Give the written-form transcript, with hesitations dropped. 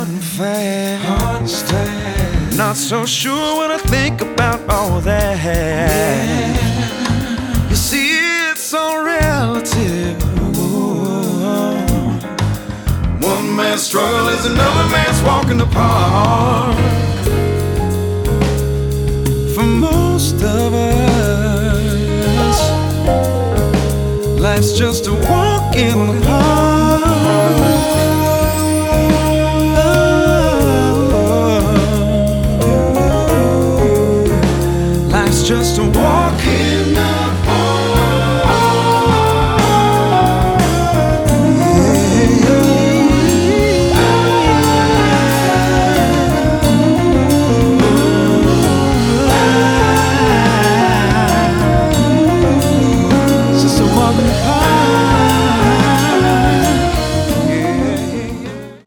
and fast. Not so sure when I think about all that. You see, it's all relative. One man's struggle is another man's walk in the park. For most of us, life's just a walk in the park.